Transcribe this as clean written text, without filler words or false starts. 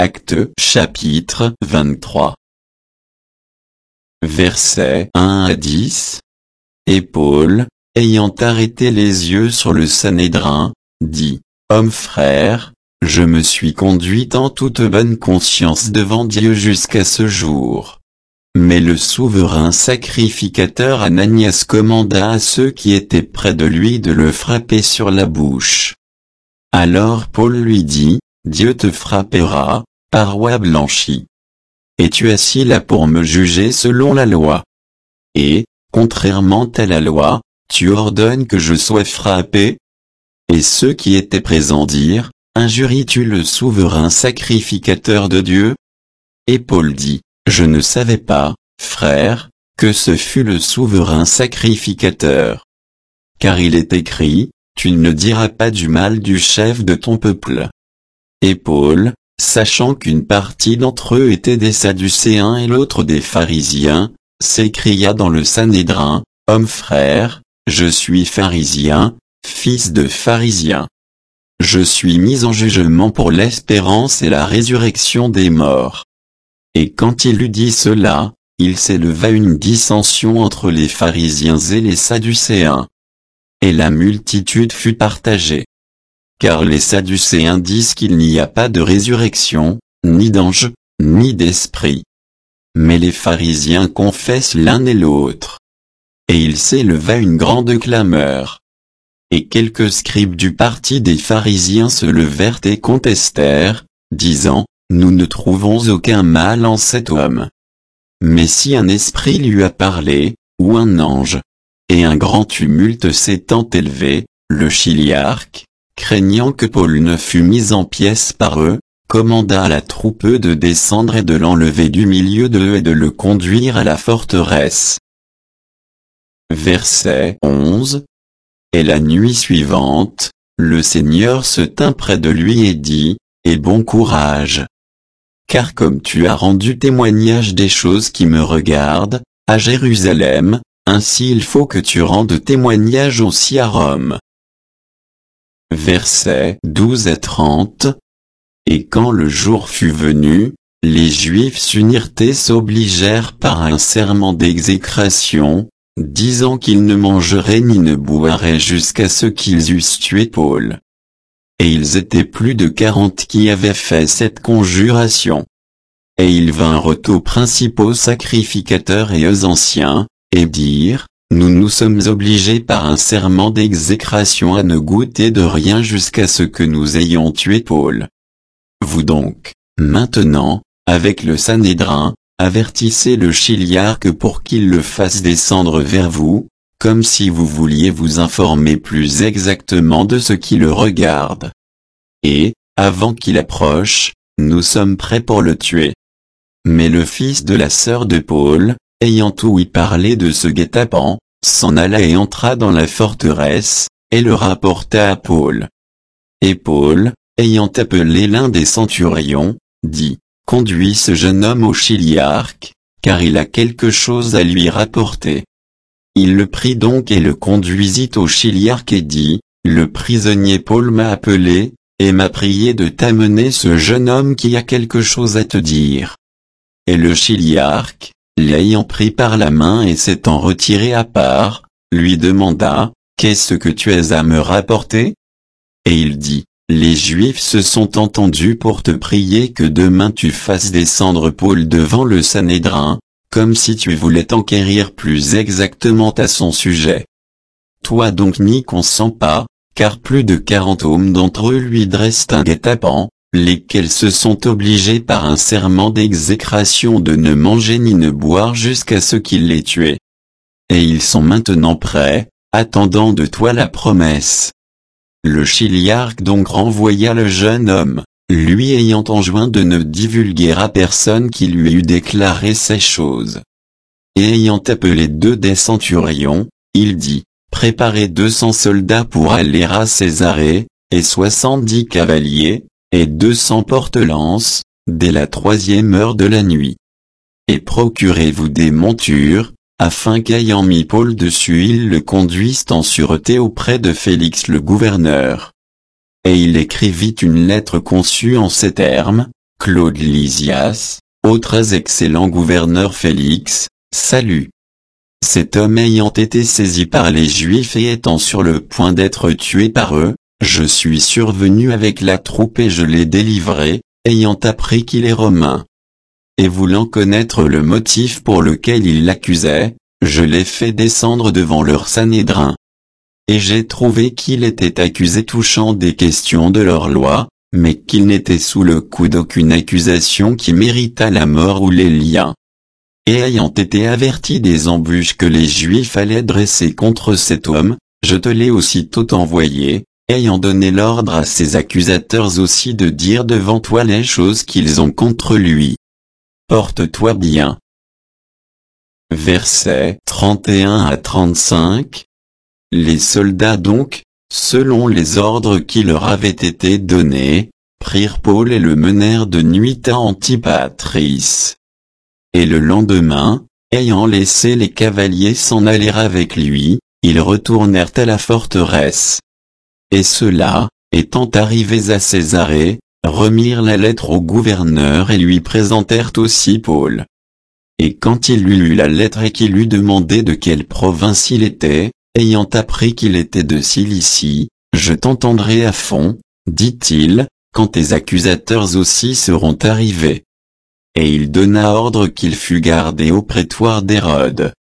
Actes chapitre 23. Versets 1 à 10. Et Paul, ayant arrêté les yeux sur le Sanhédrin, dit: Hommes frères, je me suis conduit en toute bonne conscience devant Dieu jusqu'à ce jour. Mais le souverain sacrificateur Ananias commanda à ceux qui étaient près de lui de le frapper sur la bouche. Alors Paul lui dit: Dieu te frappera, paroi blanchie. Es-tu assis là pour me juger selon la loi? Et, contrairement à la loi, tu ordonnes que je sois frappé? Et ceux qui étaient présents dirent: Injuries-tu le souverain sacrificateur de Dieu? Et Paul dit: Je ne savais pas, frère, que ce fût le souverain sacrificateur. Car il est écrit: Tu ne diras pas du mal du chef de ton peuple. Et Paul, sachant qu'une partie d'entre eux était des Sadducéens et l'autre des pharisiens, s'écria dans le Sanhédrin: Hommes frères, je suis pharisien, fils de pharisien. Je suis mis en jugement pour l'espérance et la résurrection des morts. Et quand il eut dit cela, il s'éleva une dissension entre les pharisiens et les Sadducéens. Et la multitude fut partagée. Car les Sadducéens disent qu'il n'y a pas de résurrection, ni d'ange, ni d'esprit. Mais les pharisiens confessent l'un et l'autre. Et il s'éleva une grande clameur. Et quelques scribes du parti des pharisiens se levèrent et contestèrent, disant: Nous ne trouvons aucun mal en cet homme. Mais si un esprit lui a parlé, ou un ange. Et un grand tumulte s'étant élevé, le chiliarque, craignant que Paul ne fût mis en pièces par eux, commanda à la troupe de descendre et de l'enlever du milieu d'eux et de le conduire à la forteresse. Verset 11. Et la nuit suivante, le Seigneur se tint près de lui et dit: Aie bon courage. Car comme tu as rendu témoignage des choses qui me regardent, à Jérusalem, ainsi il faut que tu rendes témoignage aussi à Rome. Versets 12 à 30. Et quand le jour fut venu, les Juifs s'unirent et s'obligèrent par un serment d'exécration, disant qu'ils ne mangeraient ni ne boiraient jusqu'à ce qu'ils eussent tué Paul. Et ils étaient plus de 40 qui avaient fait cette conjuration. Et ils vinrent aux principaux sacrificateurs et aux anciens, et dirent: Nous nous sommes obligés par un serment d'exécration à ne goûter de rien jusqu'à ce que nous ayons tué Paul. Vous donc, maintenant, avec le Sanhédrin, avertissez le chiliarque pour qu'il le fasse descendre vers vous, comme si vous vouliez vous informer plus exactement de ce qui le regarde. Et, avant qu'il approche, nous sommes prêts pour le tuer. Mais le fils de la sœur de Paul, ayant ouï parler de ce guet-apens, s'en alla et entra dans la forteresse, et le rapporta à Paul. Et Paul, ayant appelé l'un des centurions, dit: Conduis ce jeune homme au chiliarque, car il a quelque chose à lui rapporter. Il le prit donc et le conduisit au chiliarque et dit: Le prisonnier Paul m'a appelé, et m'a prié de t'amener ce jeune homme qui a quelque chose à te dire. Et le chiliarque, l'ayant pris par la main et s'étant retiré à part, lui demanda: Qu'est-ce que tu as à me rapporter? Et il dit: Les Juifs se sont entendus pour te prier que demain tu fasses descendre Paul devant le Sanhédrin, comme si tu voulais t'enquérir plus exactement à son sujet. Toi donc n'y consens pas, car plus de 40 hommes d'entre eux lui dressent un guet-apens, lesquels se sont obligés par un serment d'exécration de ne manger ni ne boire jusqu'à ce qu'il les tué. Et ils sont maintenant prêts, attendant de toi la promesse. Le chiliarque donc renvoya le jeune homme, lui ayant enjoint de ne divulguer à personne qui lui eût déclaré ces choses. Et ayant appelé 2 des centurions, il dit: Préparez 200 soldats pour aller à Césarée, et 70 cavaliers, et 200 porte-lances, dès la 3e heure de la nuit. Et procurez-vous des montures, afin qu'ayant mis Paul dessus ils le conduisent en sûreté auprès de Félix le gouverneur. Et il écrivit une lettre conçue en ces termes: Claude Lysias, ô très excellent gouverneur Félix, salut. Cet homme ayant été saisi par les Juifs et étant sur le point d'être tué par eux, je suis survenu avec la troupe et je l'ai délivré, ayant appris qu'il est romain. Et voulant connaître le motif pour lequel il l'accusait, je l'ai fait descendre devant leur Sanhédrin. Et j'ai trouvé qu'il était accusé touchant des questions de leur loi, mais qu'il n'était sous le coup d'aucune accusation qui méritât la mort ou les liens. Et ayant été averti des embûches que les Juifs allaient dresser contre cet homme, je te l'ai aussitôt envoyé, ayant donné l'ordre à ses accusateurs aussi de dire devant toi les choses qu'ils ont contre lui. Porte-toi bien. Versets 31 à 35. Les soldats donc, selon les ordres qui leur avaient été donnés, prirent Paul et le menèrent de nuit à Antipatris. Et le lendemain, ayant laissé les cavaliers s'en aller avec lui, ils retournèrent à la forteresse. Et ceux-là, étant arrivés à Césarée, remirent la lettre au gouverneur et lui présentèrent aussi Paul. Et quand il eut lu la lettre et qu'il eut demandé de quelle province il était, ayant appris qu'il était de Cilicie, je t'entendrai à fond, dit-il, quand tes accusateurs aussi seront arrivés. Et il donna ordre qu'il fût gardé au prétoire d'Hérode.